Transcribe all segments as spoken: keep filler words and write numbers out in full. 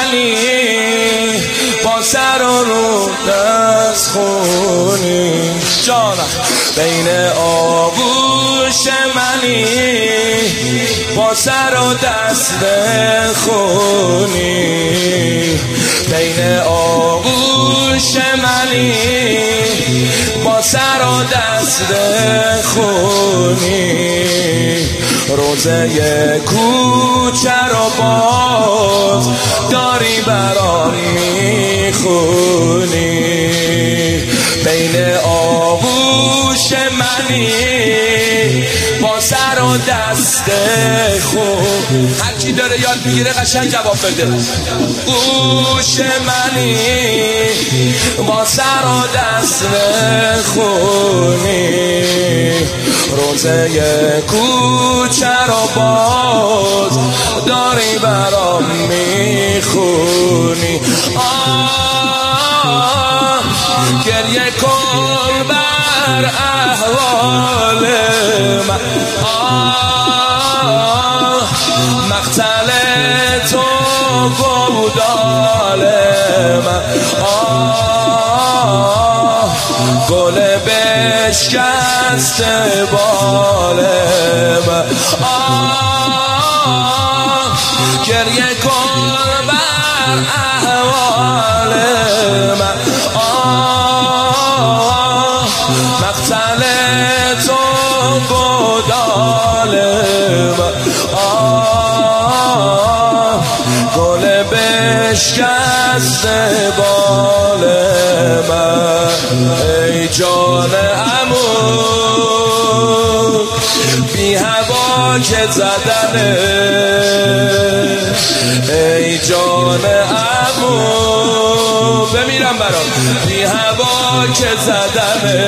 منی با سر و رو دست خونی جانم بین آغوش منی با سر و دست خونی بین آغوش منی با سر و دست خونی روزه کوچه رو باز داری برام میخونی بین آغوش منی با سر و دست خون هر کی داره یاد میگیره قشنگ جواب بده گوش منی با سر و دست خونی روزه کوچه رو باز داری برام میخونی آه گریه کن بر احوال من آه مقتل تو گودال من آه گل بشکست بال من آه گریه کن بر احوال من آه مقتل تو گودال من آه گل بشکست بال من ای جان عمو بی هوا که زدنه ای جان عمو بمیرم برام بی هوا که زدنه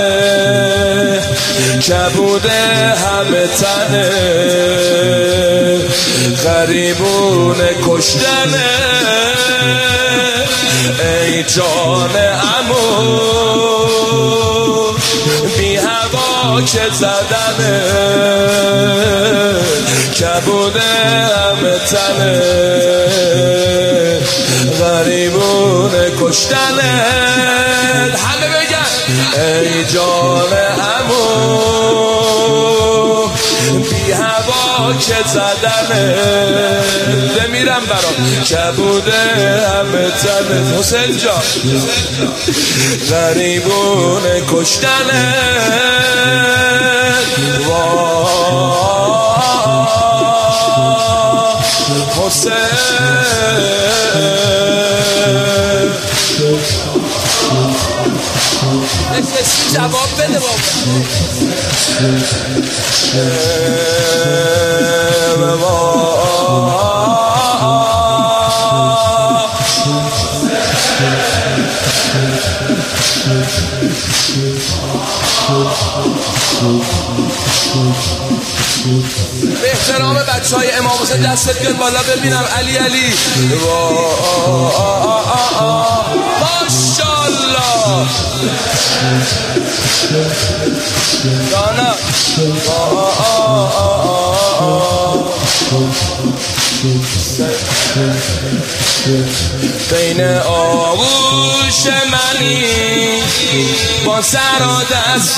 کبوده همه تنه غریبون کشتنه ای جان عمو بی هوا که زدنه کبوده همه تنه غریبون کشتنه همه بگن ای جان عمو بی هوا که زدنه بمیرم برام کبوده همه تنه حسین جان غریبون کشتنه حسین نفسی جواب بده بابا به احترام بچه های امام حسین دستت بیاد بالا ببینم علی علی ماشالله دانا بین آغوش منی با سر و دست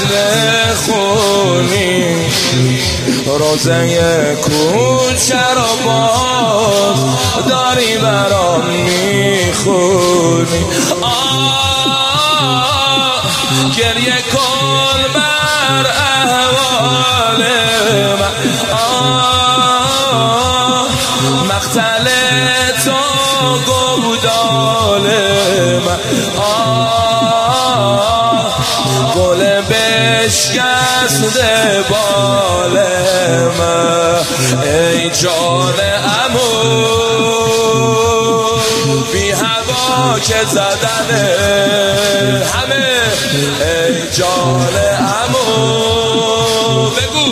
خونی روزه کوچه رو باز داری برام میخونی آه گریه کن بر احوال من آه مقتل تو گودال من آه گل بشکست بال من ای جان عمو بی هوا که زدنه همه ای جان عمو بگو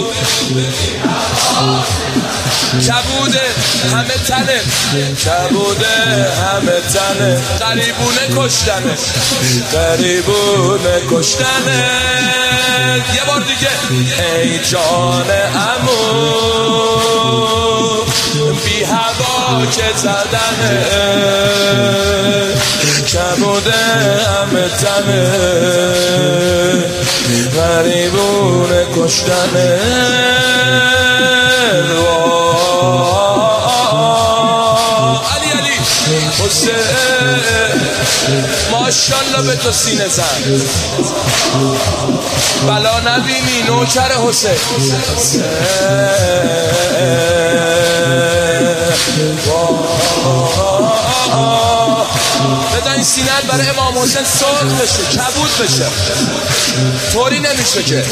کبوده همه تنه کبوده همه تنه غریبونه کشتنه غریبونه کشتنه یه بار دیگه ای جان عمو بی هوا هوا که زدنه کبوده همه تنه غریبونه کشتنه علی علی حسین ماشالله به تو سینه زن بلا نبینی نوکر حسین بدا این سینت برای امام حسین سرخ بشه کبود بشه طوری نمیشه که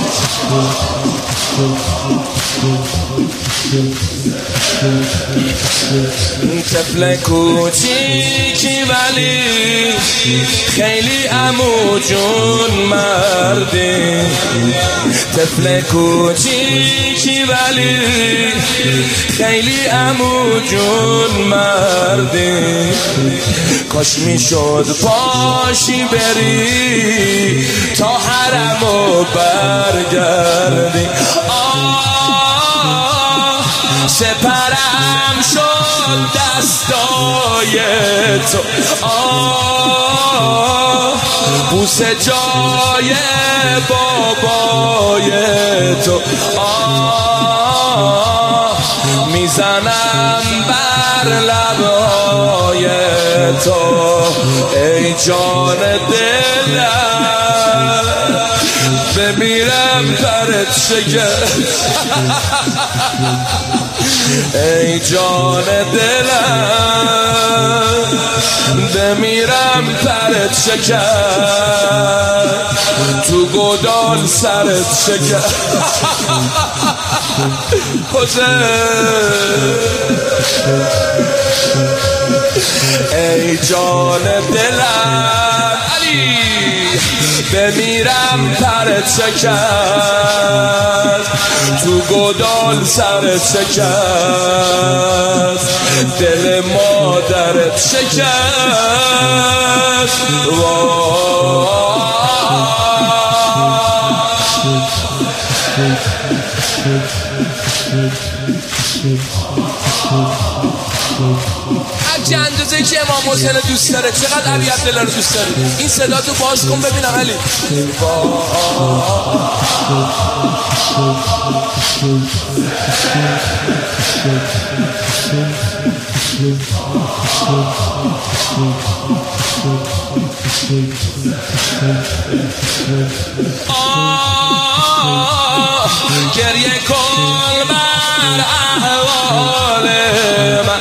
طفل کوچیکی ولی خیلی عمو جون مردی طفل کوچیکی ولی خیلی عمو جون مردی کاش میشد پاشی بری تا حرمو برگردی سپرم شد دستای تو آه بوس جای بابای تو آه میزنم بر لبای تو ای جان دلم بمیرم پرت شکر ای جان دلم بمیرم پرت شکر تو گودال سرت شکر ای جان دلم علی بمیرم پرت شکر تو گودال سرت شکر دل مادرت شکر هرچی اندازه که امام حسین دوست داره چقدر علی عبدالله رو دوست داره این صدا تو باز کن ببینم علی آه گریه کن بر احوال من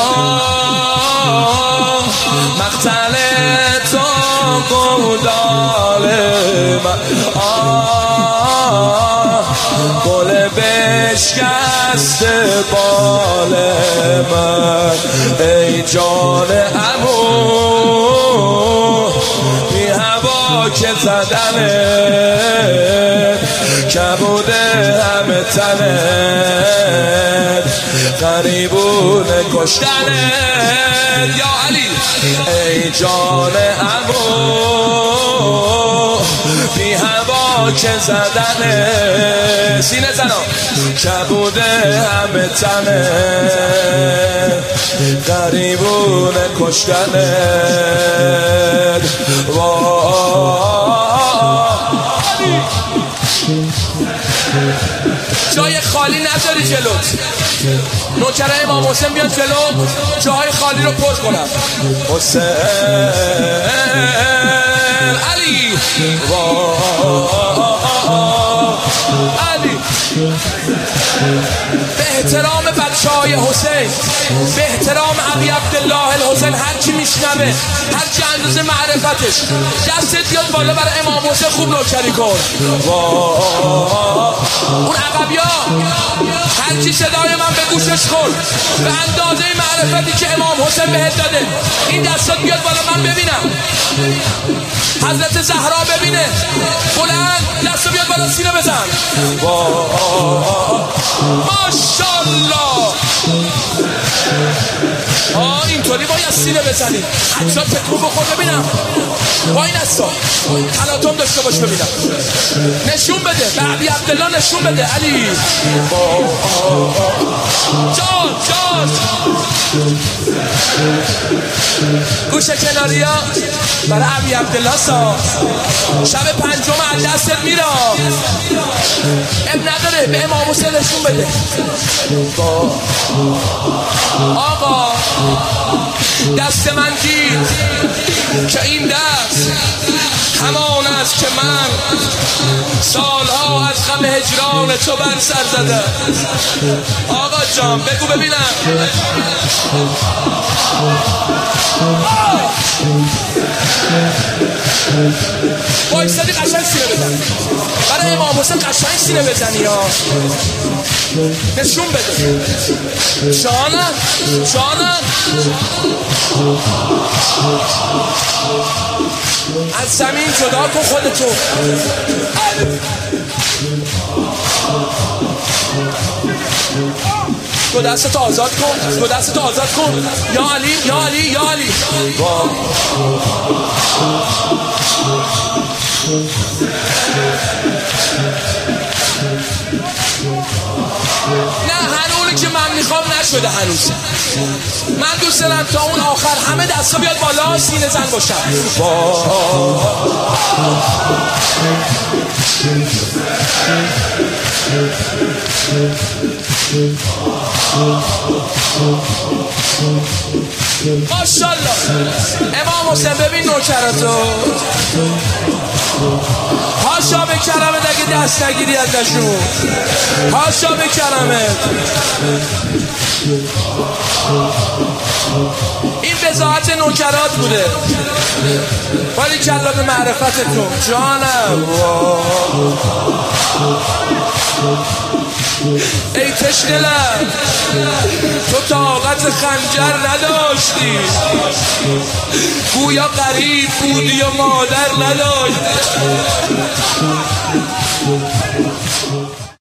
آه مقتل تو گودال من آه گل بشکست بال من ای جان عمو بی هوا که زدنه کبوده همه تنه غریبونه کشتنه یا علی ای جان عمو بی هوا که زدنه سینه زنا کبوده همه تنه غریبونه کشتنه جای خالی نذاری جلوت نوکرای امام حسین بیان جلو جای خالی رو پر کنم حسین علی علی به احترام بچه های حسین به احترام ابی عبدالله الحسین هر کی میشنوه هر کی اندازه معرفتش دستت بیاد بالا برای امام حسین خوب نوکری کن اون عقبی ها هر کی صدای من به گوشش کن به اندازه معرفتی که امام حسین بهت داده این دستت بیاد بالا من ببینم حضرت زهرا ببینه بلند دست بیاد بالا سینه بزن ماشالله آه اینطوری باید سینه بزنیم حتی تکو بخور ببینم با این دستا تلاطم داشته باش ببینم نشون بده به ابی عبدالله نشون بده علی جان جان گوشه کناری ها برای عبی عبدالله سا شب پنجم از دستت میره اب نداره به امام حسین نشون بده آقا دست من دید که این دست همان است که من سالها از غم هجران تو بر سر زده. آقا جان بگو ببینم وایسادی قشنگ سینه بزن برای امام حسین قشنگ سینه بزنی ها نشون بده جانم جانم از زمین جدا کن خودتو دو دستتو آزاد کن دو دستتو آزاد کن یا علی یا علی یا علی نه هنونی که من میخوام نشده هنوز من دوست دارم تا اون آخر همه دستا بیاد بالا سینه زن باشم ماشالله امام حسین ببین نوکراتو هاشا به کرمت اگه دست نگیری ازشون هاشا به کرمت این بضاعت نوکرات بوده ولی کلا به معرفتتون جانم ای تشنلم تو طاقت خنجر نداشتی گویا غریب بودی و مادر نداشتی